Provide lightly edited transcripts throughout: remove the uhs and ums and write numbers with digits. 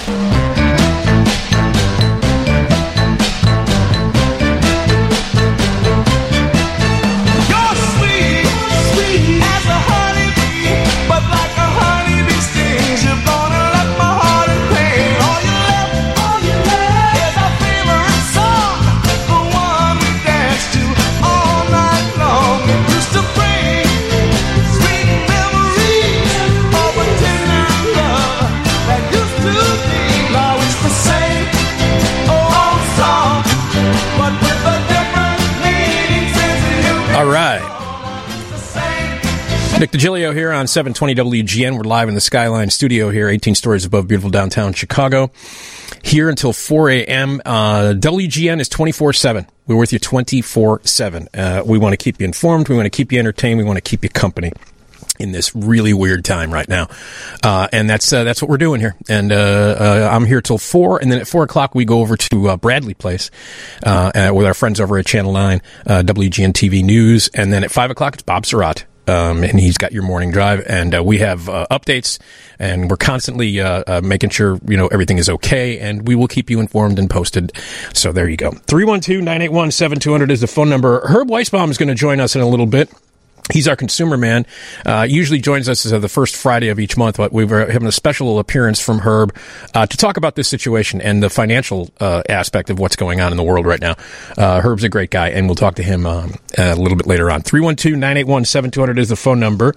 Nick DiGilio here on 720 WGN. We're live in the Skyline studio here, 18 stories above beautiful downtown Chicago. Here until 4 a.m. WGN is 24/7. We're with you 24/7. We want to keep you informed. We want to keep you entertained. We want to keep you company in this really weird time right now. And that's what we're doing here. And I'm here till 4, and then at 4 o'clock we go over to Bradley Place with our friends over at Channel 9, WGN TV News. And then at 5 o'clock it's Bob Surratt. And he's got your morning drive, and we have updates, and we're constantly making sure everything is okay, and we will keep you informed and posted. So there you go. 312-981-7200 is the phone number. Herb Weisbaum is going to join us in a little bit. He's our consumer man. Usually joins us the first Friday of each month, but we're having a special appearance from Herb to talk about this situation and the financial aspect of what's going on in the world right now. Herb's a great guy, and we'll talk to him a little bit later on. 312-981-7200 is the phone number.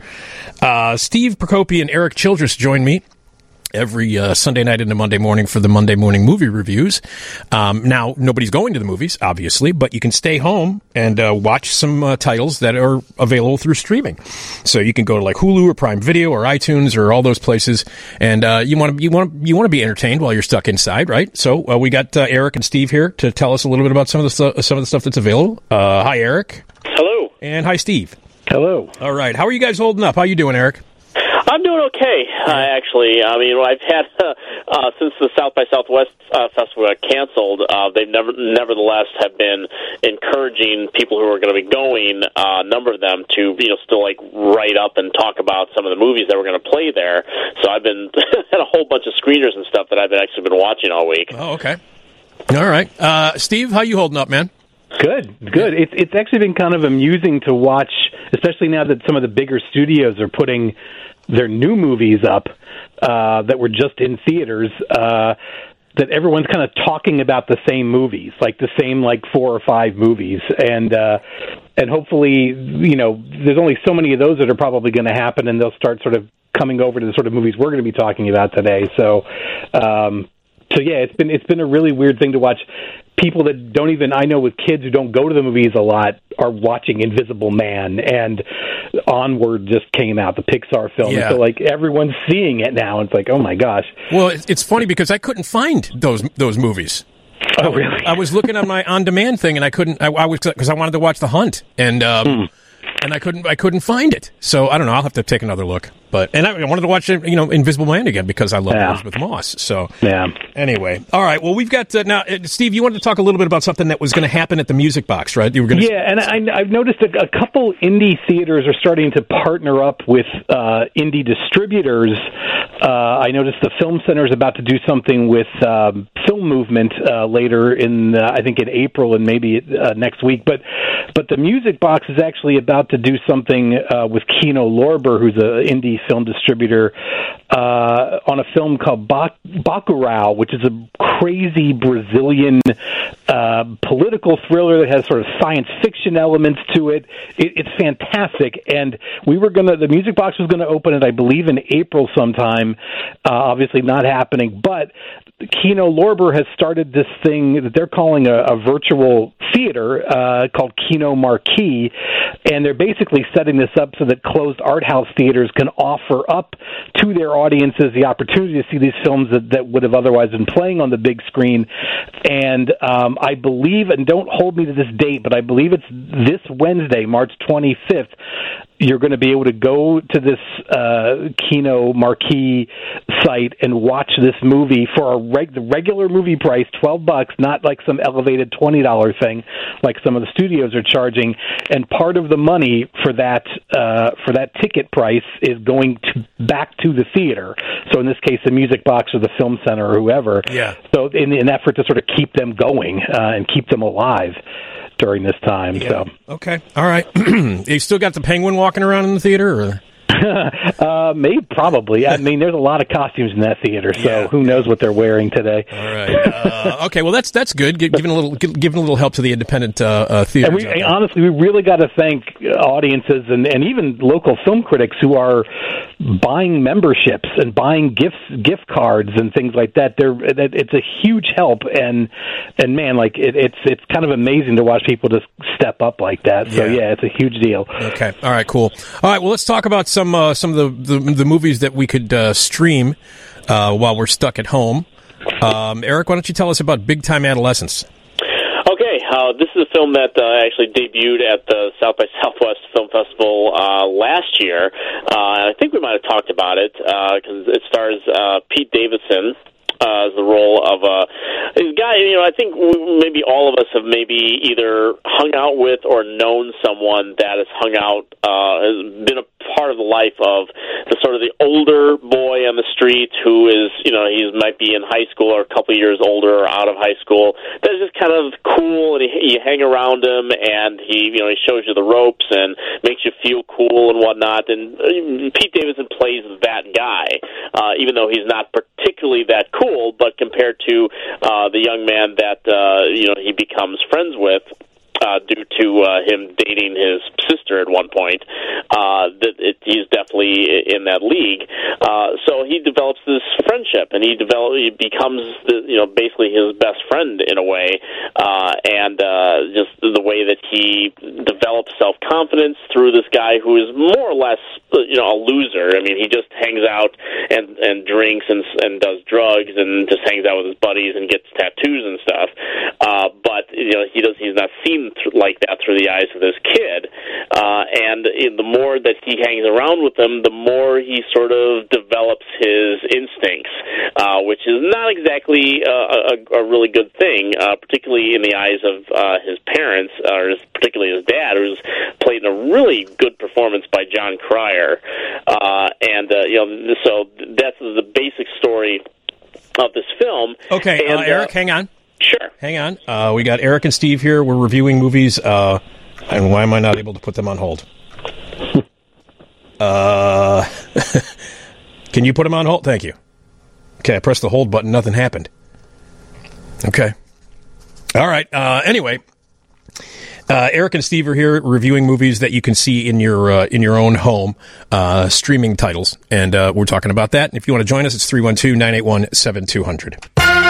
Steve Procopi and Eric Childress join me every Sunday night into Monday morning for the Monday morning movie reviews. Now, nobody's going to the movies, obviously, but you can stay home and watch some titles that are available through streaming. So you can go to like Hulu or Prime Video or iTunes or all those places, and you want to be entertained while you're stuck inside, right? So we got Eric and Steve here to tell us a little bit about some of the stuff that's available. Hi, Eric. Hello. And hi, Steve. Hello. All right. How are you guys holding up? How you doing, Eric? I'm doing okay, actually. I mean, I've had, since the South by Southwest Festival got canceled, they've nevertheless have been encouraging people who are going to be going, a number of them, to, still, write up and talk about some of the movies that were going to play there. So I've been, had a whole bunch of screeners and stuff that I've actually been watching all week. Oh, okay. All right. Steve, how you holding up, man? Good. It's actually been kind of amusing to watch, especially now that some of the bigger studios are putting their new movies up that were just in theaters, that everyone's kind of talking about the same movies, like the same 4 or 5 movies, and hopefully, there's only so many of those that are probably going to happen, and they'll start sort of coming over to the sort of movies we're going to be talking about today. So yeah, it's been a really weird thing to watch. People that don't even, I know with kids who don't go to the movies a lot, are watching Invisible Man, and Onward just came out, the Pixar film. Yeah. So everyone's seeing it now. It's oh my gosh. Well, it's funny because I couldn't find those movies. Oh, really? I was looking on my on-demand thing, and I couldn't. I was because I wanted to watch The Hunt, and I couldn't find it. So I don't know. I'll have to take another look. And I wanted to watch Invisible Man again because I love Elizabeth Moss. So anyway, all right. Well, we've got now, Steve. You wanted to talk a little bit about something that was going to happen at the Music Box, right? You were going to and I've noticed a couple indie theaters are starting to partner up with indie distributors. I noticed the Film Center is about to do something with Film Movement later in I think in April and maybe next week. But the Music Box is actually about to do something with Kino Lorber, who's an indie film distributor, on a film called Bacurau, which is a crazy Brazilian political thriller that has sort of science fiction elements to it. It's fantastic, and the Music Box was going to open it, I believe, in April sometime. Obviously not happening, but Kino Lorber has started this thing that they're calling a virtual theater called Kino Marquee, and they're basically setting this up so that closed art house theaters can offer up to their audiences the opportunity to see these films that would have otherwise been playing on the big screen. And I believe, and don't hold me to this date, but I believe it's this Wednesday, March 25th, you're going to be able to go to this Kino Marquee site and watch this movie for the regular movie price, $12, not like some elevated $20 thing like some of the studios are charging. And part of the money for that ticket price is going going back to the theater. So in this case, the Music Box or the Film Center or whoever. Yeah. So in an effort to sort of keep them going and keep them alive during this time. Yeah. So okay, all right. You still got the Penguin walking around in the theater, or? Maybe, probably. I mean, there's a lot of costumes in that theater, so who knows what they're wearing today? All right. Okay. Well, that's good. Giving a little help to the independent theaters. And honestly, we really got to thank audiences and even local film critics who are buying memberships and buying gift cards and things like that. It's a huge help, and man, like it's kind of amazing to watch people just step up like that. So yeah, it's a huge deal. Okay. All right. Cool. All right. Well, let's talk about some of the movies that we could stream while we're stuck at home. Eric, why don't you tell us about Big Time Adolescence? Okay, this is a film that actually debuted at the South by Southwest Film Festival last year. I think we might have talked about it because it stars Pete Davidson as the role of a guy. I think maybe all of us have maybe either hung out with or known someone that has hung out, has been a part of the life of the sort of the older boy on the street who is, he might be in high school or a couple of years older or out of high school. That's just kind of cool, and you hang around him, and he shows you the ropes and makes you feel cool and whatnot. And Pete Davidson plays that guy, even though he's not particularly that cool, but compared to the young man that he becomes friends with due to him dating his sister at one point, he's definitely in that league. So he develops this friendship, and he becomes basically his best friend in a way, and just the way that he develops self-confidence through this guy who is more or less a loser. I mean, he just hangs out and drinks and does drugs and just hangs out with his buddies and gets tattoos and stuff. But he's not seen like that through the eyes of this kid. And the more that he hangs around with them, the more he sort of develops his instincts, which is not exactly a really good thing, particularly in the eyes of his parents, or particularly his dad, who's played in a really good performance by John Cryer. So that's the basic story of this film. Okay, and, Eric, hang on. Sure. Hang on. We got Eric and Steve here. We're reviewing movies. And why am I not able to put them on hold? Can you put them on hold? Thank you. Okay, I pressed the hold button. Nothing happened. Okay. All right. Anyway, Eric and Steve are here reviewing movies that you can see in your own home, streaming titles, and we're talking about that. And if you want to join us, it's 312-981-7200.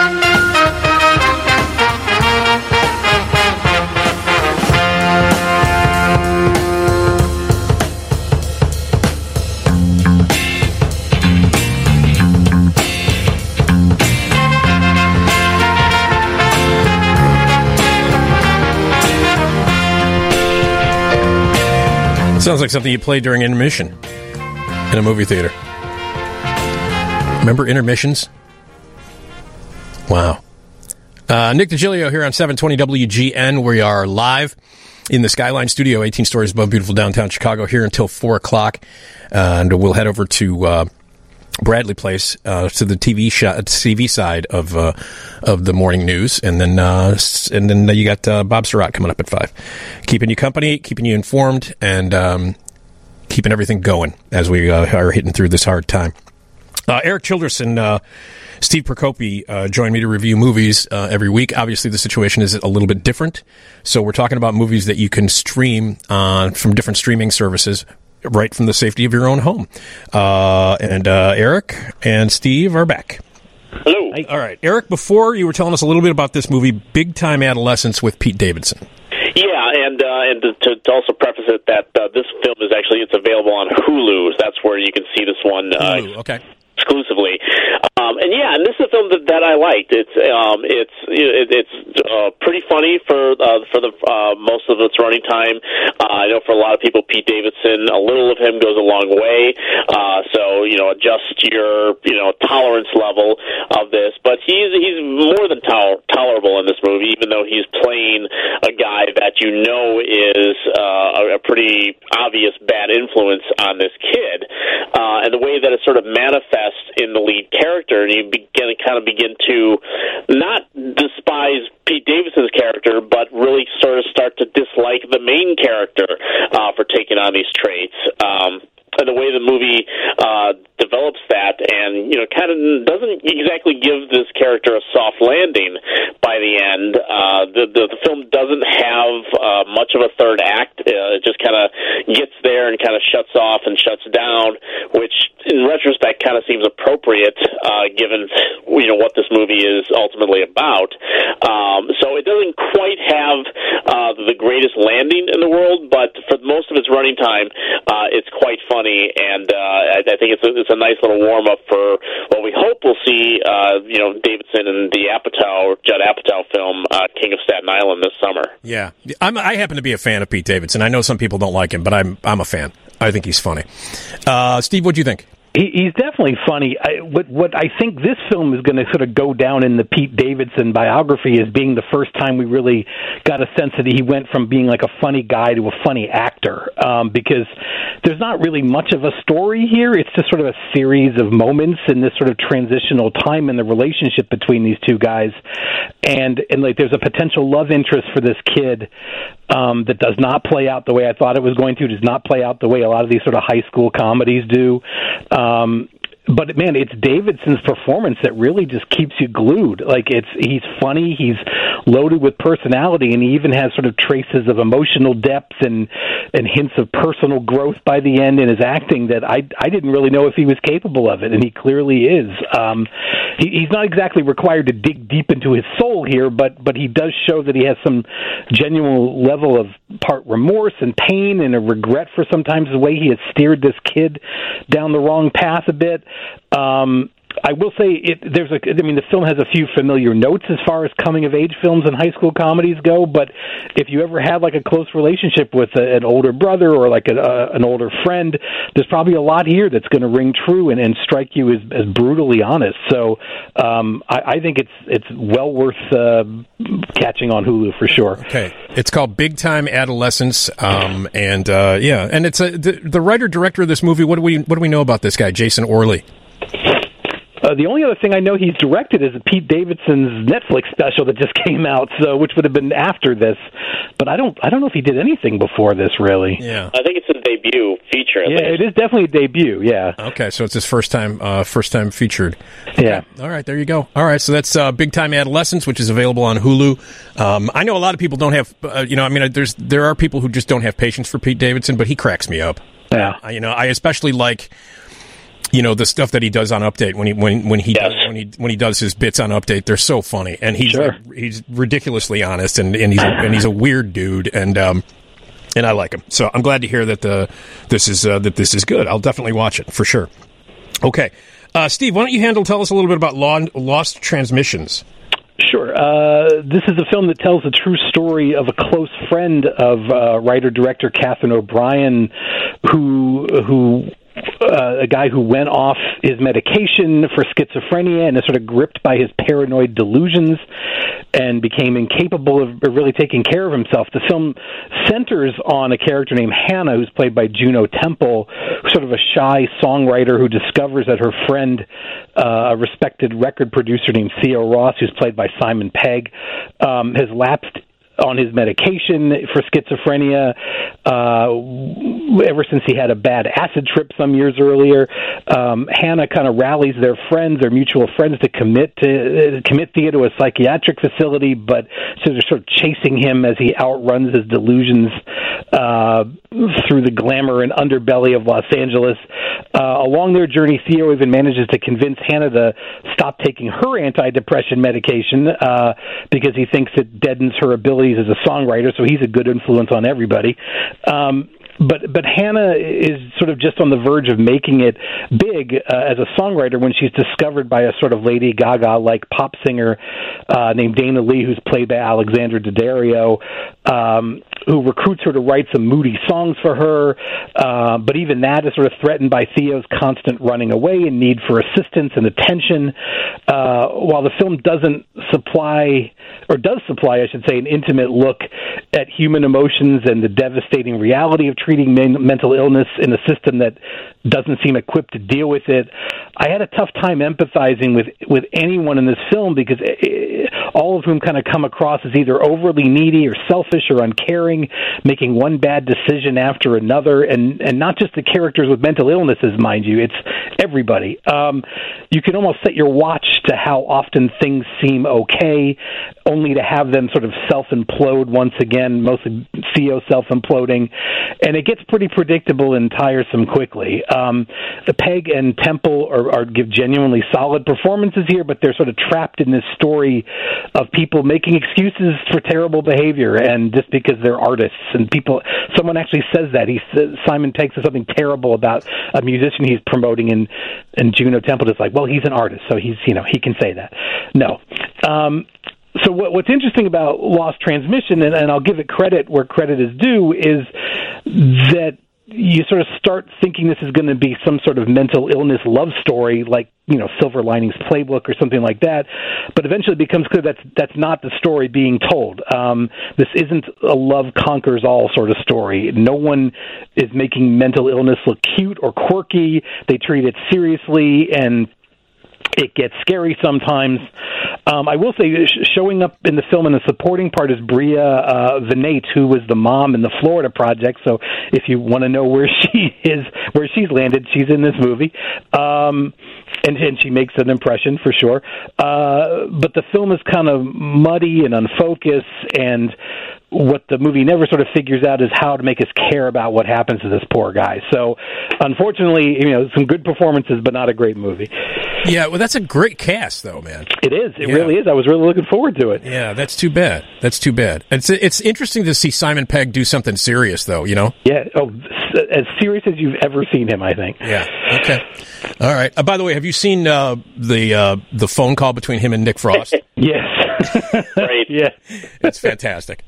Sounds like something you play during intermission in a movie theater. Remember intermissions? Wow. Nick DiGilio here on 720 WGN. We are live in the Skyline Studio, 18 stories above beautiful downtown Chicago, here until 4 o'clock. And we'll head over to Bradley Place to the TV side of the morning news, and then you got Bob Surratt coming up at 5, keeping you company, keeping you informed, and keeping everything going as we are hitting through this hard time. Eric Childress and Steve Procopi join me to review movies every week. Obviously, the situation is a little bit different, so we're talking about movies that you can stream from different streaming services right from the safety of your own home. And Eric and Steve are back. Hello. All right. Eric, before you were telling us a little bit about this movie, Big Time Adolescence with Pete Davidson. Yeah, and to also preface it that this film is it's available on Hulu. That's where you can see this one. Hulu, okay. exclusively. And this is a film that I liked. It's pretty funny for the most of its running time. I know for a lot of people, Pete Davidson, a little of him goes a long way. So adjust your tolerance level of this. But he's more than tolerable in this movie, even though he's playing a guy that is a pretty obvious bad influence on this kid. And the way that it sort of manifests in the lead character, and you begin to not despise Pete Davidson's character, but really sort of start to dislike the main character for taking on these traits. And the way the movie develops that, and kind of doesn't exactly give this character a soft landing by the end. The film doesn't have much of a third act. It just kind of gets there and kind of shuts off and shuts down, which in retrospect kind of seems appropriate given what this movie is ultimately about. So it doesn't quite have the greatest landing in the world, but for most of its running time, it's quite funny. And I think it's a nice little warm up for what we hope we'll see. Davidson in the Judd Apatow film King of Staten Island this summer. Yeah, I happen to be a fan of Pete Davidson. I know some people don't like him, but I'm a fan. I think he's funny. Steve, what do you think? He's definitely funny. What I think this film is going to sort of go down in the Pete Davidson biography as being the first time we really got a sense that he went from being like a funny guy to a funny actor, because there's not really much of a story here. It's just sort of a series of moments in this sort of transitional time in the relationship between these two guys, and like there's a potential love interest for this kid that does not play out the way I thought it was going to, does not play out the way a lot of these sort of high school comedies do. But man, it's Davidson's performance that really just keeps you glued. Like he's funny, he's loaded with personality, and he even has sort of traces of emotional depth and hints of personal growth by the end in his acting that I didn't really know if he was capable of it, and he clearly is. He's not exactly required to dig deep into his soul here, but he does show that he has some genuine level of part remorse and pain and a regret for sometimes the way he has steered this kid down the wrong path a bit. I will say the film has a few familiar notes as far as coming-of-age films and high school comedies go, but if you ever had like a close relationship with an older brother or like an older friend, there's probably a lot here that's going to ring true and strike you as brutally honest. So I think it's well worth catching on Hulu for sure. Okay. It's called Big Time Adolescence, and it's the writer-director of this movie. What do we know about this guy, Jason Orley? The only other thing I know he's directed is Pete Davidson's Netflix special that just came out, which would have been after this. But I don't know if he did anything before this, really. Yeah, I think it's a debut feature. Yeah, it is definitely a debut. Yeah. Okay, so it's his first time featured. Okay. Yeah. All right, there you go. All right, so that's Big Time Adolescence, which is available on Hulu. I know a lot of people don't have, there are people who just don't have patience for Pete Davidson, but he cracks me up. Yeah. I especially like. The stuff that he does on Update when he does his bits on Update, they're so funny, and he's ridiculously honest, and he's a weird dude, and I like him. So I'm glad to hear that this is good. I'll definitely watch it for sure. Okay, Steve, why don't you tell us a little bit about Lost Transmissions? Sure. This is a film that tells the true story of a close friend of writer-director Catherine O'Brien, who a guy who went off his medication for schizophrenia and is sort of gripped by his paranoid delusions and became incapable of really taking care of himself. The film centers on a character named Hannah, who's played by Juno Temple, sort of a shy songwriter who discovers that her friend, a respected record producer named Theo Ross, who's played by Simon Pegg, has lapsed on his medication for schizophrenia ever since he had a bad acid trip some years earlier. Hannah kind of rallies their mutual friends, to commit Theo to a psychiatric facility, but so they're sort of chasing him as he outruns his delusions through the glamour and underbelly of Los Angeles. Along their journey, Theo even manages to convince Hannah to stop taking her antidepressant medication because he thinks it deadens her abilities as a songwriter, so he's a good influence on everybody. But Hannah is sort of just on the verge of making it big as a songwriter when she's discovered by a sort of Lady Gaga-like pop singer named Dana Lee, who's played by Alexandra Daddario, who recruits her to write some moody songs for her. But even that is sort of threatened by Theo's constant running away and need for assistance and attention. While the film doesn't supply, or does supply, I should say, an intimate look at human emotions and the devastating reality of treating mental illness in a system that doesn't seem equipped to deal with it, I had a tough time empathizing with anyone in this film because all of whom kind of come across as either overly needy or selfish or uncaring, making one bad decision after another, and not just the characters with mental illnesses, mind you, it's everybody. You can almost set your watch to how often things seem okay, only to have them sort of self-implode once again, mostly Theo self-imploding, and it gets pretty predictable and tiresome quickly. Peg and Temple give genuinely solid performances here, but they're sort of trapped in this story of people making excuses for terrible behavior, and just because they're artists. And someone actually says that. Simon Pegg says something terrible about a musician he's promoting, and Juno Temple is like, well, he's an artist, so he can say that. No. So what's interesting about Lost Transmission, and I'll give it credit where credit is due, is that you sort of start thinking this is going to be some sort of mental illness love story, like, Silver Linings Playbook or something like that. But eventually it becomes clear that's not the story being told. This isn't a love conquers all sort of story. No one is making mental illness look cute or quirky. They treat it seriously, and it gets scary sometimes. I will say, showing up in the film in the supporting part is Bria Vinate, who was the mom in the Florida Project. So if you want to know where she's landed, she's in this movie. And she makes an impression for sure. But the film is kind of muddy and unfocused, and what the movie never sort of figures out is how to make us care about what happens to this poor guy. So, unfortunately, some good performances, but not a great movie. Yeah, well, that's a great cast, though, man. It is. It really is. I was really looking forward to it. Yeah, that's too bad. It's interesting to see Simon Pegg do something serious, though, Yeah. Oh, as serious as you've ever seen him, I think. Yeah. Okay. All right. By the way, have you seen the phone call between him and Nick Frost? Yes. Right. Yeah. It's fantastic.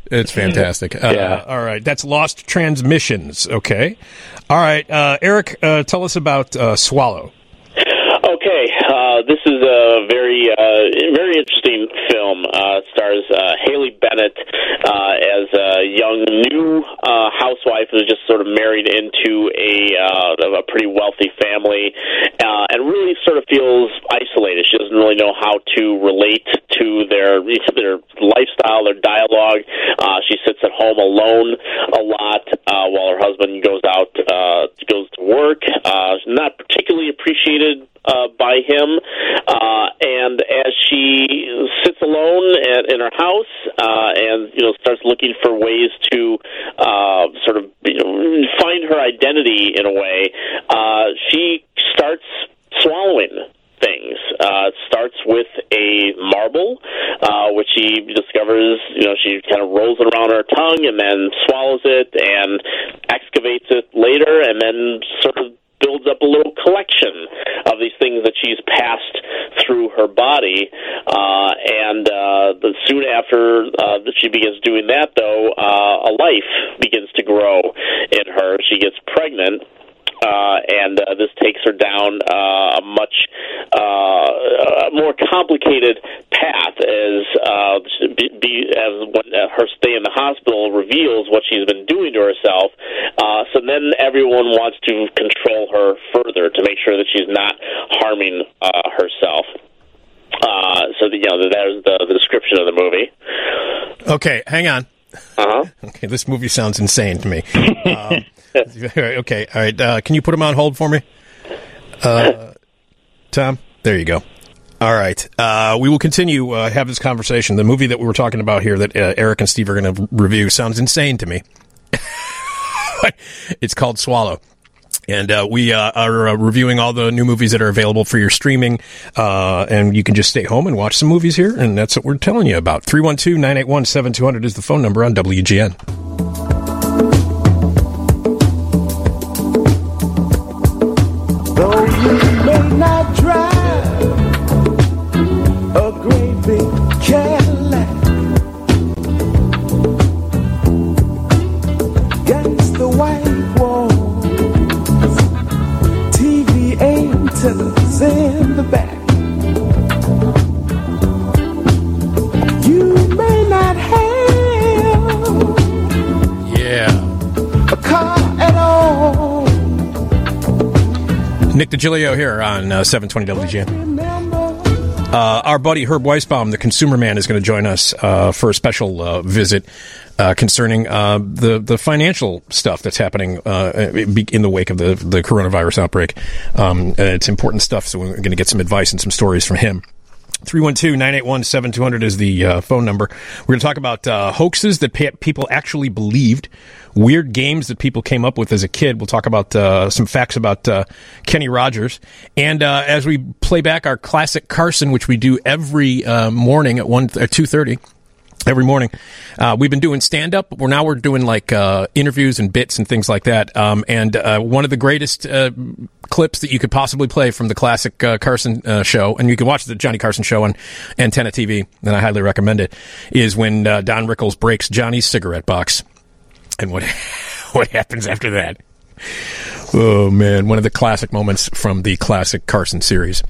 Yeah. All right. That's Lost Transmissions. Okay. All right. Eric, tell us about Swallow. Okay, this is a very interesting film. Stars Haley Bennett as a young new housewife who's just sort of married into a pretty wealthy family, and really sort of feels isolated. She doesn't really know how to relate to their lifestyle, their dialogue. She sits at home alone a lot while her husband goes to work. Not particularly appreciated by him, and as she sits alone in her house and starts looking for ways to sort of find her identity in a way, she starts swallowing things. It starts with a marble, which she discovers, she kind of rolls it around her tongue and then swallows it and excavates it later, and then sort of builds up a little collection of these things that she's passed through her body. And soon after she begins doing that, though, a life begins to grow in her. She gets pregnant. And this takes her down a much more complicated path as when her stay in the hospital reveals what she's been doing to herself. So then everyone wants to control her further to make sure that she's not harming herself. So there's the description of the movie. Okay, hang on. Uh-huh. Okay, this movie sounds insane to me. Okay, all right. Can you put him on hold for me? Tom? There you go. All right. We will continue have this conversation. The movie that we were talking about here that Eric and Steve are going to review sounds insane to me. It's called Swallow. And we are reviewing all the new movies that are available for your streaming, and you can just stay home and watch some movies here, and that's what we're telling you about. 312-981-7200 is the phone number on WGN. great big Cadillac against the white walls, TV antennas in the back. You may not have a car at all. Nick DiGilio here on 720 WGN. Our buddy Herb Weisbaum, the consumer man, is going to join us for a special visit concerning the financial stuff that's happening in the wake of the coronavirus outbreak. It's important stuff, so we're going to get some advice and some stories from him. 312-981-7200 is the phone number. We're going to talk about hoaxes that people actually believed, weird games that people came up with as a kid. We'll talk about some facts about Kenny Rogers. And as we play back our classic Carson, which we do every morning at 2:30, every morning, we've been doing stand-up. We're doing like interviews and bits and things like that. And one of the greatest clips that you could possibly play from the classic Carson show, and you can watch the Johnny Carson show on Antenna TV, and I highly recommend it, is when Don Rickles breaks Johnny's cigarette box. And what happens after that? Oh, man, one of the classic moments from the classic Carson series.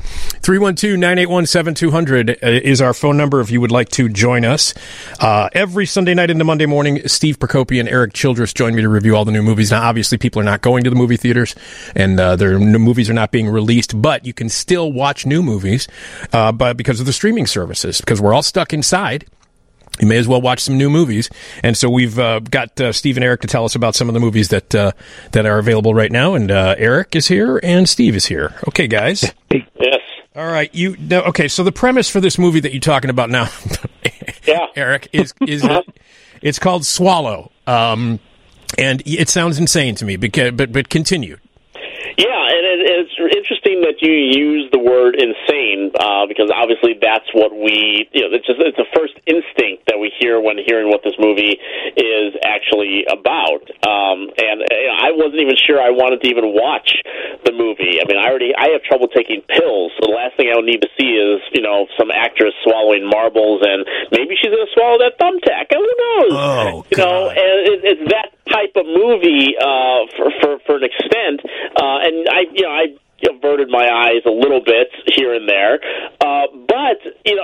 312-981-7200 is our phone number if you would like to join us. Every Sunday night into Monday morning, Steve Procopi and Eric Childress join me to review all the new movies. Now, obviously, people are not going to the movie theaters, and their new movies are not being released, but you can still watch new movies because of the streaming services, because we're all stuck inside. You may as well watch some new movies. And so we've got Steve and Eric to tell us about some of the movies that are available right now. And Eric is here and Steve is here. Okay, guys. Yes. All right. Okay, so the premise for this movie that you're talking about now, Eric, is it's called Swallow. And it sounds insane to me, but continue. Yeah, and it's interesting that you use the word insane because obviously that's what it's the first instinct that we hear when hearing what this movie is actually about. And I wasn't even sure I wanted to even watch the movie. I mean, I have trouble taking pills, so the last thing I would need to see is some actress swallowing marbles, and maybe she's going to swallow that thumbtack. Who knows? Oh, and it's that type of movie for an extent. And I averted my eyes a little bit here and there, but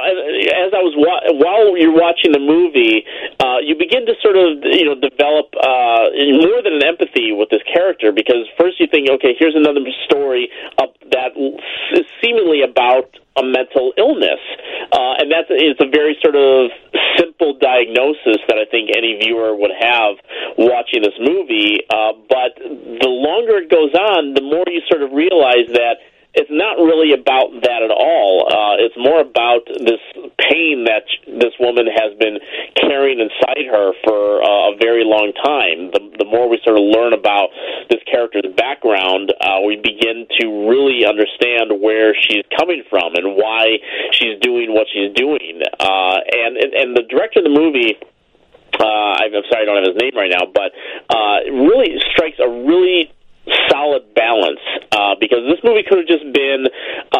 as I was while you're watching the movie, you begin to sort of develop more than an empathy with this character, because first you think, okay, here's another story that is seemingly about a mental illness, and it's a very sort of simple diagnosis that I think any viewer would have watching this movie, but the longer it goes on, the more you sort of realize that it's not really about that at all. It's more about this pain that this woman has been carrying inside her for a very long time. The more we sort of learn about this character's background, we begin to really understand where she's coming from and why she's doing what she's doing. And the director of the movie, I'm sorry I don't have his name right now, but it really strikes a really solid balance, because this movie could have just been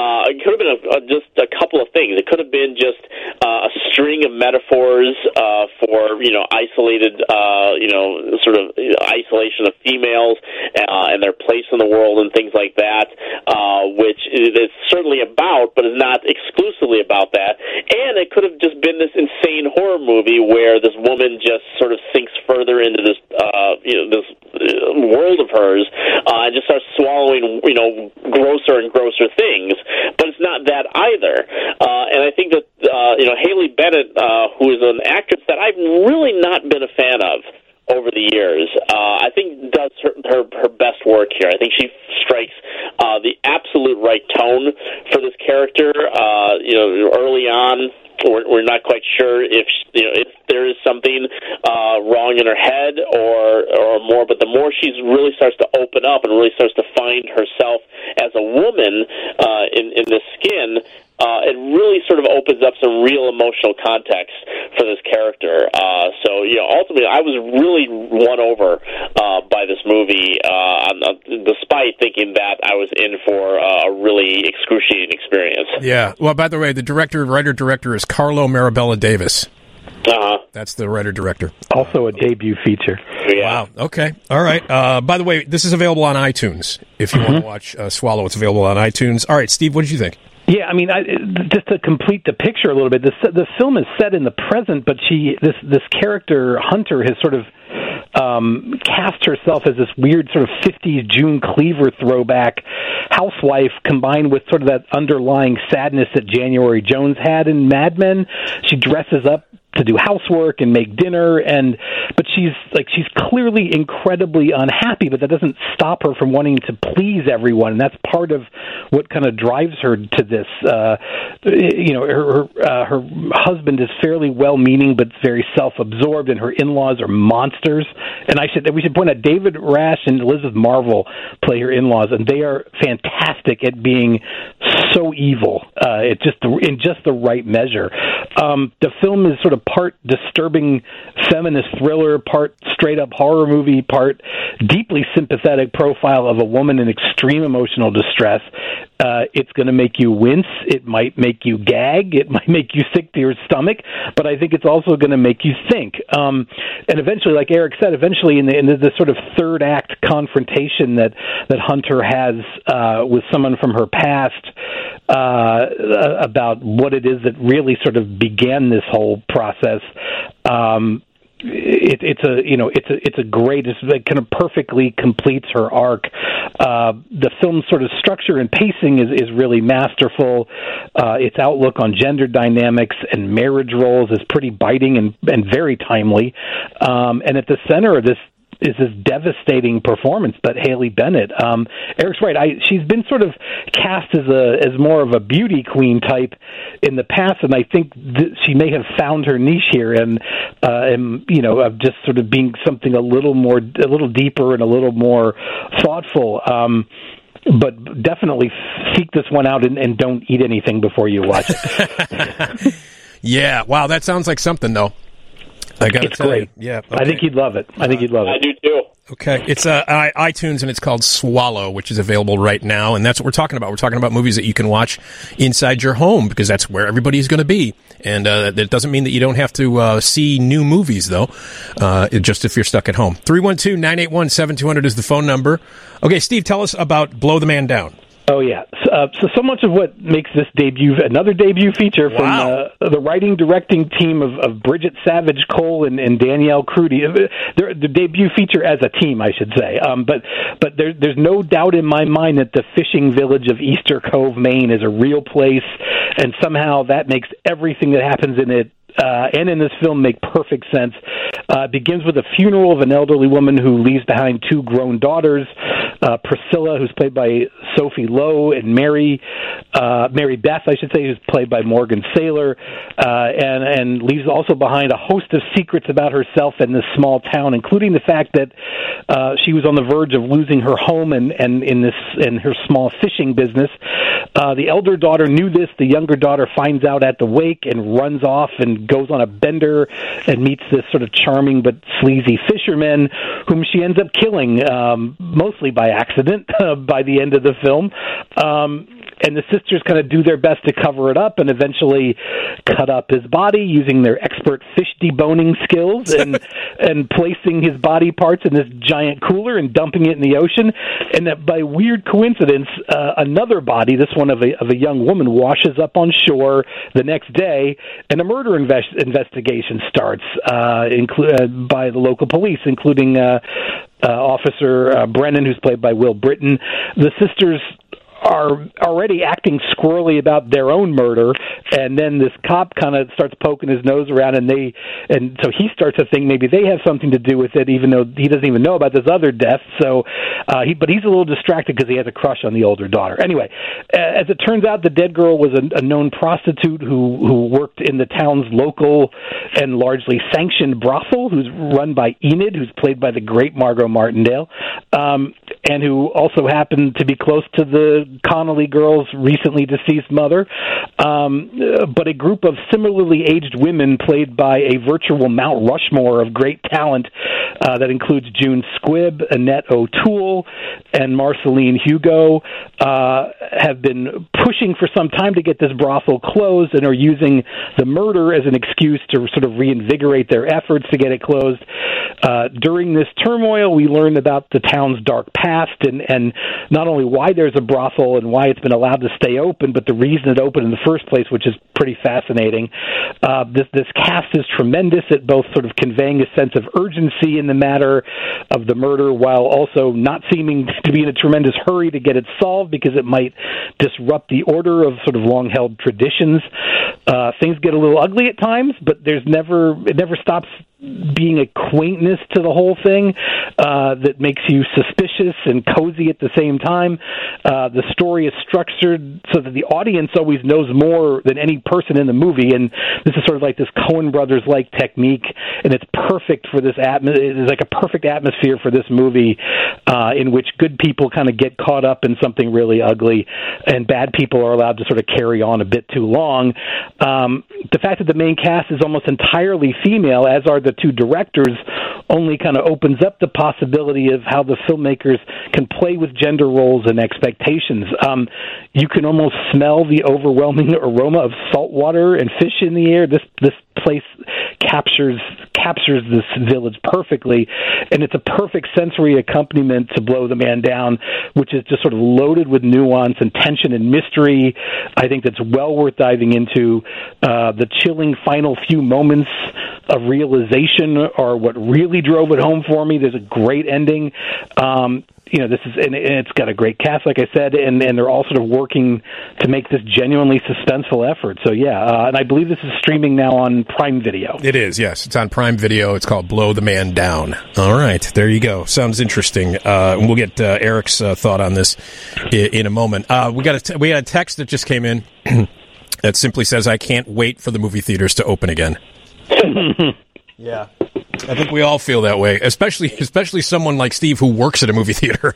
just a couple of things. It could have been just a string of metaphors for isolated sort of isolation of females and their place in the world and things like that, which it's certainly about, but is not exclusively about that. And it could have just been this insane horror movie where this woman just sort of sinks further into this this world of hers. And just starts swallowing, grosser and grosser things. But it's not that either. And I think that, Haley Bennett, who is an actress that I've really not been a fan of over the years, I think does her best work here. I think she strikes the absolute right tone for this character. Early on, we're not quite sure if there is something wrong in her head or more. But the more she really starts to open up and really starts to find herself as a woman in this skin, it really sort of opens up some real emotional context for this character. So, ultimately, I was really won over by this movie, despite thinking that I was in for a really excruciating experience. Yeah. Well, by the way, the writer-director is Carlo Marabella Davis. That's the writer-director. Also a debut feature. Yeah. Wow. Okay. All right. By the way, this is available on iTunes. If you want to watch Swallow, it's available on iTunes. All right, Steve, what did you think? Yeah, I mean, just to complete the picture a little bit, the film is set in the present, but this character Hunter has sort of cast herself as this weird sort of 50s June Cleaver throwback housewife, combined with sort of that underlying sadness that January Jones had in Mad Men. She dresses up to do housework and make dinner, but she's clearly incredibly unhappy, but that doesn't stop her from wanting to please everyone, and that's part of what kind of drives her to this. Her husband is fairly well-meaning but very self-absorbed, and her in-laws are monsters. And we should point out David Rash and Elizabeth Marvel play her in-laws, and they are fantastic at being so evil. It's just in just the right measure. The film is sort of part disturbing feminist thriller, part straight-up horror movie, part deeply sympathetic profile of a woman in extreme emotional distress. It's going to make you wince. It might make you gag. It might make you sick to your stomach. But I think it's also going to make you think. And eventually, like Eric said, in the sort of third act confrontation that Hunter has with someone from her past about what it is that really sort of began this whole process. It's a great. It kind of perfectly completes her arc. The film's sort of structure and pacing is really masterful. Its outlook on gender dynamics and marriage roles is pretty biting and very timely. And at the center of this is this devastating performance by Haley Bennett. Eric's right. She's been sort of cast as more of a beauty queen type in the past, and I think she may have found her niche here, and of just sort of being something a little deeper and a little more thoughtful. But definitely seek this one out and don't eat anything before you watch it. Yeah. Wow. That sounds like something, though. It's great. Yeah, okay. I think you'd love it. I do too. Okay, it's iTunes, and it's called Swallow, which is available right now, and that's what we're talking about. We're talking about movies that you can watch inside your home, because that's where everybody's going to be. And that doesn't mean that you don't have to see new movies, though, just if you're stuck at home. 312-981-7200 is the phone number. Okay, Steve, tell us about Blow the Man Down. Oh, yeah. So much of what makes this another debut feature from the writing, directing team of Bridget Savage Cole and Danielle Crudy. The debut feature as a team, I should say. But there's no doubt in my mind that the fishing village of Easter Cove, Maine is a real place, and somehow that makes everything that happens in it and in this film make perfect sense. It begins with a funeral of an elderly woman who leaves behind two grown daughters, Priscilla, who's played by Sophie Lowe, and Mary Beth, I should say, who's played by Morgan Saylor, and leaves also behind a host of secrets about herself and this small town, including the fact that she was on the verge of losing her home and in her small fishing business. The elder daughter knew this. The younger daughter finds out at the wake and runs off and goes on a bender and meets this sort of charming but sleazy fisherman whom she ends up killing, mostly by accident, by the end of the film. And the sisters kind of do their best to cover it up and eventually cut up his body using their expert fish deboning skills and placing his body parts in this giant cooler and dumping it in the ocean. And that by weird coincidence, another body, this one of a young woman, washes up on shore the next day, and a murder investigation starts by the local police, including Officer Brennan, who's played by Will Britton. The sisters are already acting squirrely about their own murder, and then this cop kind of starts poking his nose around, and so he starts to think maybe they have something to do with it, even though he doesn't even know about this other death. So, but he's a little distracted because he has a crush on the older daughter. Anyway, as it turns out, the dead girl was a known prostitute who worked in the town's local and largely sanctioned brothel, who's run by Enid, who's played by the great Margot Martindale, and who also happened to be close to the Connolly girl's recently deceased mother. But a group of similarly aged women played by a virtual Mount Rushmore of great talent that includes June Squibb, Annette O'Toole, and Marceline Hugo have been pushing for some time to get this brothel closed and are using the murder as an excuse to sort of reinvigorate their efforts to get it closed. During this turmoil, we learn about the town's dark past and not only why there's a brothel and why it's been allowed to stay open, but the reason it opened in the first place, which is pretty fascinating. This cast is tremendous at both sort of conveying a sense of urgency in the matter of the murder while also not seeming to be in a tremendous hurry to get it solved because it might disrupt the order of sort of long-held traditions. Things get a little ugly at times, but it never stops being a quaintness to the whole thing that makes you suspicious and cozy at the same time. The story is structured so that the audience always knows more than any person in the movie, and this is sort of like this Coen Brothers-like technique, and it's perfect for this it is like a perfect atmosphere for this movie in which good people kind of get caught up in something really ugly, and bad people are allowed to sort of carry on a bit too long. The fact that the main cast is almost entirely female, as are the two directors, only kind of opens up the possibility of how the filmmakers can play with gender roles and expectations. You can almost smell the overwhelming aroma of salt water and fish in the air. This place captures this village perfectly, and it's a perfect sensory accompaniment to Blow the Man Down, which is just sort of loaded with nuance and tension and mystery. I think that's well worth diving into. The chilling final few moments of realization are what really drove it home for me. There's a great ending. This is, and it's got a great cast, like I said, and they're all sort of working to make this genuinely suspenseful effort. So, and I believe this is streaming now on Prime Video. It is, yes. It's on Prime Video. It's called Blow the Man Down. All right, there you go. Sounds interesting. We'll get Eric's thought on this in a moment. We had a text that just came in that simply says, "I can't wait for the movie theaters to open again." Yeah. I think we all feel that way, especially someone like Steve who works at a movie theater.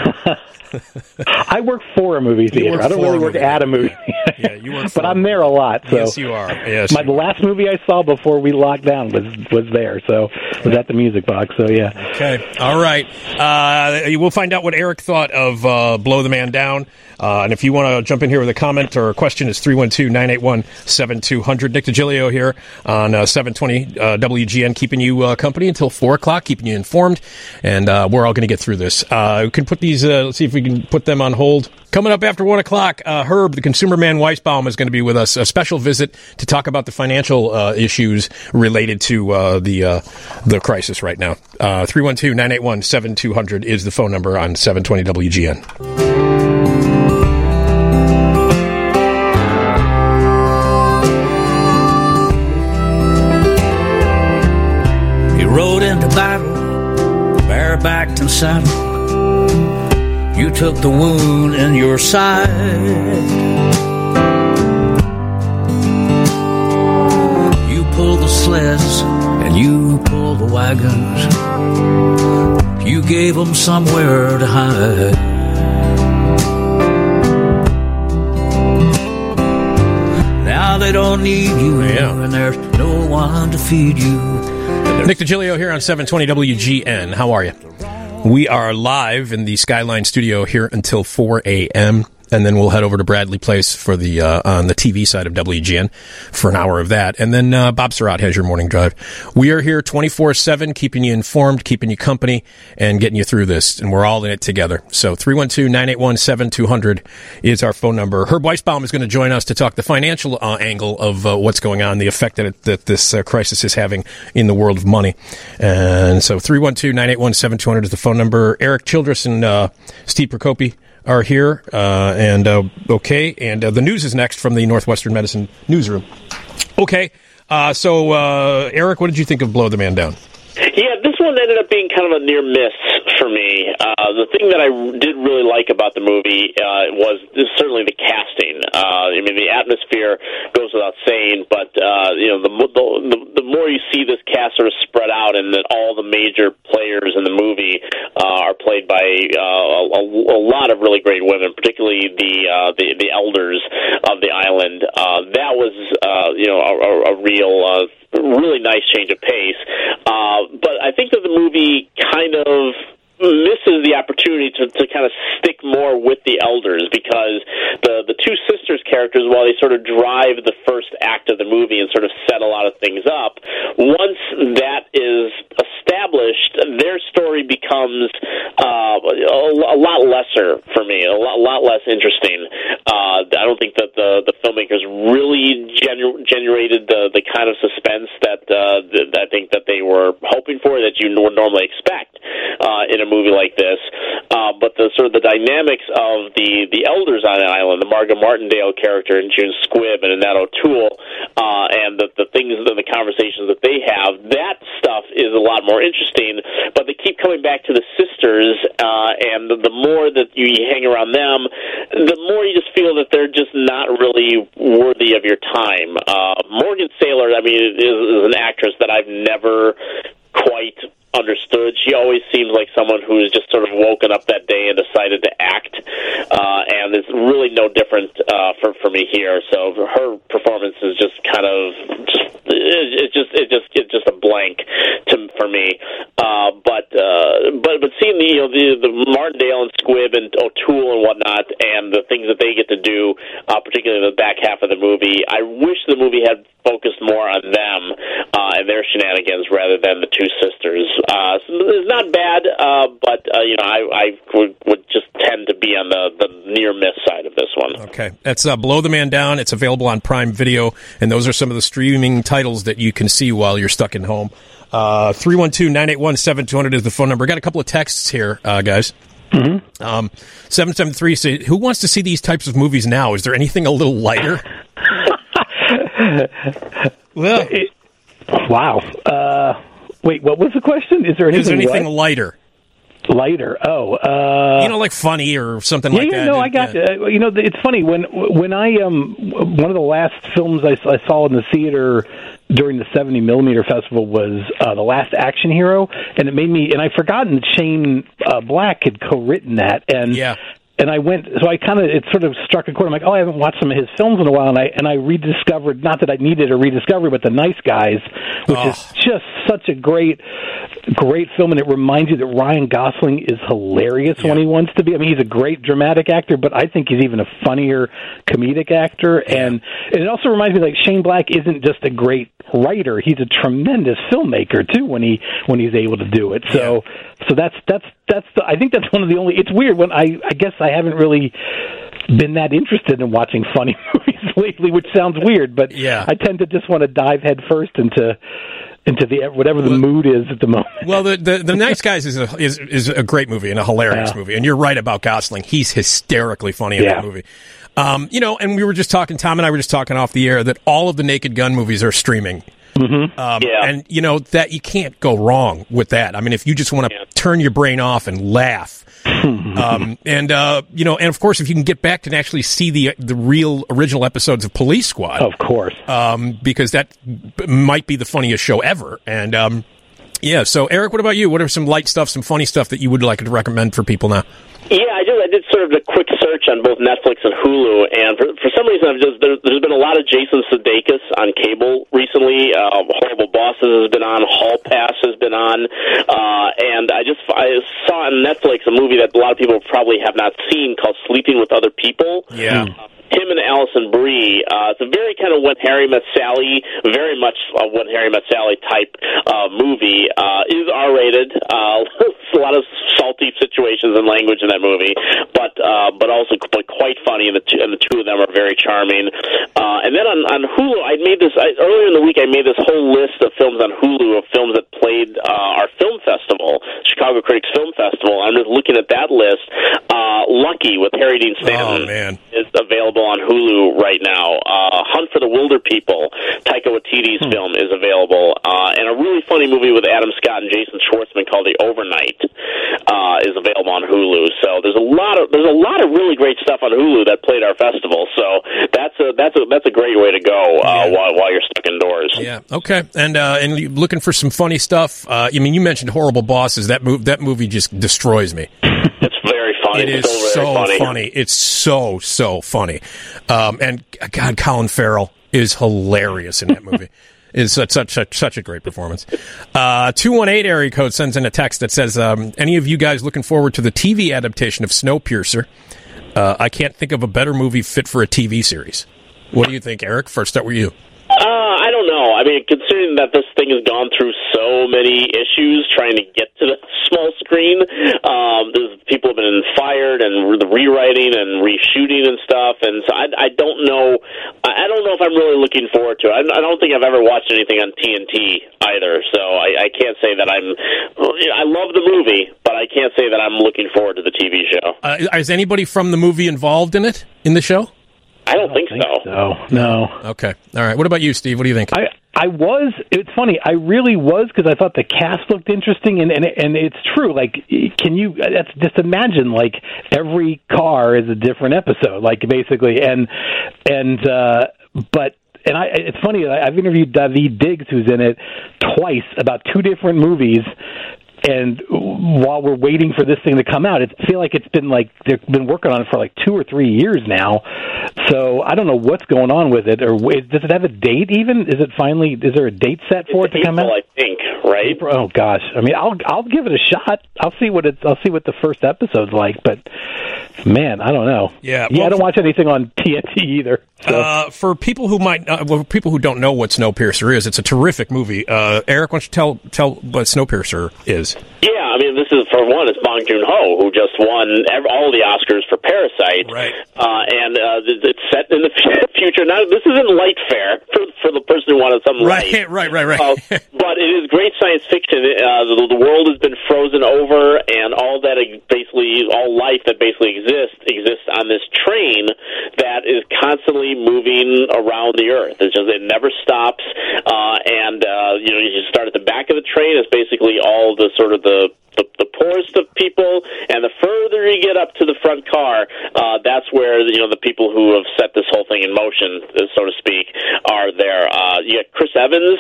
I work for a movie theater. I don't really work at a movie theater. Yeah, you work for but I'm there a lot. So. Yes, you are. Yes. The last movie I saw before we locked down was there. So it was at the Music Box. So, yeah. Okay. All right. We'll find out what Eric thought of Blow the Man Down. And if you want to jump in here with a comment or a question, it's 312-981-7200. Nick DiGilio here on 720 WGN, keeping you company until 4 o'clock, keeping you informed. And we're all going to get through this. We can put these, let's see if we can put them on hold. Coming up after 1 o'clock, Herb, the consumer man Weisbaum, is going to be with us. A special visit to talk about the financial issues related to the crisis right now. 312-981-7200 is the phone number on 720 WGN. Rode into battle, barebacked and saddled. You took the wound in your side. You pulled the sleds and you pulled the wagons. You gave them somewhere to hide. Now they don't need you and there's no one to feed you. Nick DiGilio here on 720 WGN. How are you? We are live in the Skyline studio here until 4 a.m., and then we'll head over to Bradley Place for the on the TV side of WGN for an hour of that. And then Bob Surratt has your morning drive. We are here 24/7, keeping you informed, keeping you company, and getting you through this. And we're all in it together. So 312-981-7200 is our phone number. Herb Weisbaum is going to join us to talk the financial angle of what's going on, the effect that this crisis is having in the world of money. And so 312-981-7200 is the phone number. Eric Childress and Steve Procopi are here. Okay. And the news is next from the Northwestern Medicine newsroom. Okay. So, Eric, what did you think of Blow the Man Down? Yeah, this one ended up being kind of a near miss for me. The thing that I did really like about the movie was certainly the casting. I mean, the atmosphere goes without saying, but the more you see this cast sort of spread out, and that all the major players in the movie are played by a lot of really great women, particularly the elders of the island. That was a real. Really nice change of pace. But I think that the movie kind of misses the opportunity to kind of stick more with the elders, because the two sisters characters, while they sort of drive the first act of the movie and sort of set a lot of things up, once that is established, their story becomes a lot lesser for me, a lot less interesting. I don't think that the filmmakers really generated the kind of suspense that I think that they were hoping for, that you would normally expect in a movie like this. But the sort of the dynamics of the elders on the island, the Margot Martindale character and June Squibb and Annette O'Toole, and the things and the conversations that they have, that stuff is a lot more interesting. But they keep coming back to the sisters, and the more that you hang around them, the more you just feel that they're just not really worthy of your time. Morgan Saylor, I mean, is an actress that I've never quite understood. She always seems like someone who has just sort of woken up that day and decided to act, and it's really no different for me here. So her performance is just kind of it's just a blank for me. But seeing the Martindale and Squibb and O'Toole and whatnot, and the things that they get to do, particularly in the back half of the movie, I wish the movie had focused more on them and their shenanigans rather than the two sisters. So it's not bad, but I would just tend to be on the near miss side of this one. Okay, that's Blow the Man Down. It's available on Prime Video, and those are some of the streaming titles that you can see while you're stuck in home. 312-981-7200 is the phone number. Got a couple of texts here, guys. 773 say, who wants to see these types of movies now? Is there anything a little lighter? Well, wow. Wait, what was the question? Is there anything lighter? Lighter. Oh, like funny or something like that. Yeah, no, I got you. It's funny when I one of the last films I saw in the theater during the 70mm festival was The Last Action Hero, and it made me, and I'd forgotten that Shane Black had co-written that, and yeah. And I went, so I kind of, it sort of struck a chord. I'm like, I haven't watched some of his films in a while, and I rediscovered, not that I needed a rediscovery, but The Nice Guys, which is just such a great film, and it reminds you that Ryan Gosling is hilarious when he wants to be. I mean, he's a great dramatic actor, but I think he's even a funnier comedic actor, and it also reminds me, like, Shane Black isn't just a great writer; he's a tremendous filmmaker too when he's able to do it. So that's I think that's one of the only. It's weird when I guess I haven't really been that interested in watching funny movies lately, which sounds weird, but I tend to just want to dive head first into the whatever the mood is at the moment. Well, the Nice Guys is a great movie and a hilarious movie, and you're right about Gosling. He's hysterically funny in that movie. And we were just talking. Tom and I were just talking off the air that all of the Naked Gun movies are streaming. And that you can't go wrong with that. I mean, if you just want to turn your brain off and laugh, and of course, if you can get back and actually see the real original episodes of Police Squad, of course, because that might be the funniest show ever. And so Eric, what about you? What are some light stuff, some funny stuff that you would like to recommend for people now? Yeah, I did sort of a quick search on both Netflix and Hulu, and for some reason there's been a lot of Jason Sudeikis on cable recently. Horrible Bosses has been on, Hall Pass has been on, and I saw on Netflix a movie that a lot of people probably have not seen called Sleeping with Other People. Yeah. Him and Alison Brie. It's a very kind of When Harry Met Sally, very much a When Harry Met Sally type movie. Is R-rated, salty situations and language in that movie, but also quite funny, and the two of them are very charming. And then on Hulu, earlier in the week I made this whole list of films on Hulu of films that played our film festival, Chicago Critics Film Festival. I'm just looking at that list. Lucky with Harry Dean Stanton is available on Hulu right now. Hunt for the Wilder People, Taika Waititi's film, is available, and a really funny movie with Adam Scott and Jason Schwartzman called The Overnight is available on Hulu. So there's a lot of really great stuff on Hulu that played our festival. So that's a great way to go while you're stuck indoors. Yeah. Okay. And looking for some funny stuff. You mentioned Horrible Bosses. That movie just destroys me. It's very funny. It is so funny. It's so funny. And God, Colin Farrell is hilarious in that movie. It's such a great performance. 218 area code sends in a text that says, any of you guys looking forward to the TV adaptation of Snowpiercer? I can't think of a better movie fit for a TV series. What do you think, Eric? First, start with you. I don't know. I mean, considering that this thing has gone through so many issues trying to get to the small screen, people have been fired and rewriting and reshooting and stuff, and so I don't know. I don't know if I'm really looking forward to it. I don't think I've ever watched anything on TNT either, so I can't say that I love the movie, but I can't say that I'm looking forward to the TV show. Is anybody from the movie involved in the show? I don't think so. No. Okay. All right. What about you, Steve? What do you think? I was. It's funny. I really was, because I thought the cast looked interesting, and it's true. Like, can you just imagine? Like, every car is a different episode. Like, basically, it's funny. I've interviewed Daveed Diggs, who's in it, twice about two different movies. And while we're waiting for this thing to come out, I feel like it's been like they've been working on it for like 2 or 3 years now. So I don't know what's going on with it, or does it have a date even? Is there a date set for it to come out? I think, right? April, oh gosh, I mean, I'll give it a shot. I'll see what the first episode's like, but man, I don't know. Yeah, I don't watch anything on TNT either. So. For people who people who don't know what Snowpiercer is, it's a terrific movie. Eric, why don't you tell what Snowpiercer is? Yeah, I mean, this is, for one, it's Bong Joon-ho, who just won all the Oscars for Parasite. Right. And it's set in the future. Now, this isn't light fare for the person who wanted something light. Right. But it is great science fiction. The world has been frozen over, and all life that basically exists on this train that is constantly moving around the Earth. It never stops. You start at the back of the train. It's basically all the sort of the poorest of people, and the further you get up to the front car, that's where the people who have set this whole thing in motion, so to speak, are there. You got Chris Evans,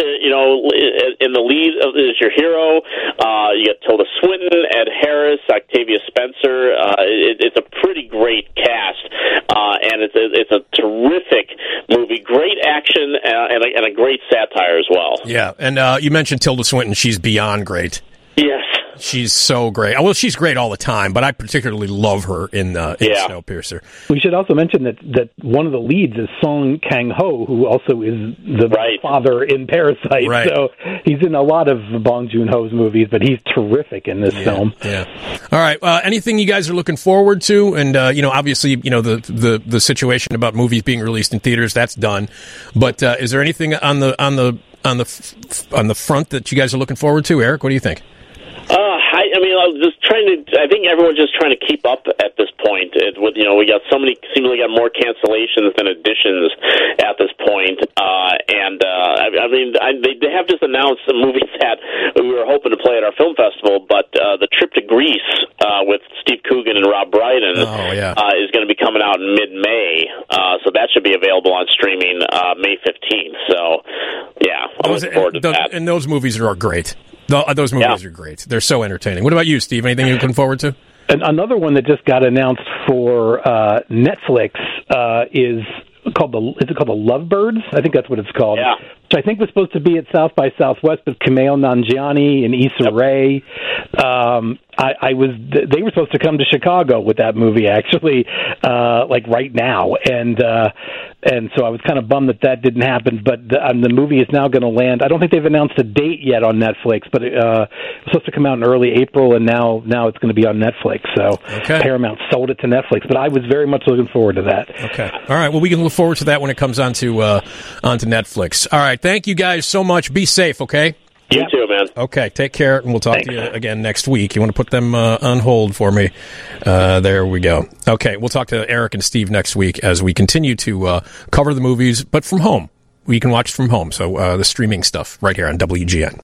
in the lead is your hero. You got Tilda Swinton, Ed Harris, Octavia Spencer. It's a pretty great cast, and it's a terrific movie. Great action and a great satire as well. Yeah, and you mentioned Tilda Swinton. She's beyond great. Yes. She's so great. Well, she's great all the time, but I particularly love her in Snowpiercer. We should also mention that one of the leads is Song Kang-ho, who also is the father in Parasite. Right. So he's in a lot of Bong Joon-ho's movies, but he's terrific in this film. Yeah. All right. Anything you guys are looking forward to? And obviously, the situation about movies being released in theaters, that's done. But is there anything on the front that you guys are looking forward to? Eric, what do you think? I think everyone's just trying to keep up at this point. We got seemingly got more cancellations than additions at this point. They have just announced some movies that we were hoping to play at our film festival, but the trip to Greece with Steve Coogan and Rob Brydon is going to be coming out in mid-May. So that should be available on streaming May 15th. So, yeah, I'm looking forward to that. And those movies are great. Those movies are great. They're so entertaining. What about you, Steve? Anything you're looking forward to? And another one that just got announced for Netflix is called the Lovebirds. I think that's what it's called. Yeah. I think was supposed to be at South by Southwest with Kumail Nanjiani and Issa Rae. They were supposed to come to Chicago with that movie, actually, like right now, and so I was kind of bummed that didn't happen. But the movie is now going to land. I don't think they've announced a date yet on Netflix, but it was supposed to come out in early April, and now it's going to be on Netflix. So Paramount sold it to Netflix, but I was very much looking forward to that. Okay, all right. Well, we can look forward to that when it comes onto Netflix. All right, thank you guys so much. Be safe, okay? You too, man. Okay, take care, and we'll talk to you again next week. You want to put them on hold for me? There we go. Okay, we'll talk to Eric and Steve next week as we continue to cover the movies, but from home. We can watch from home, so the streaming stuff right here on WGN.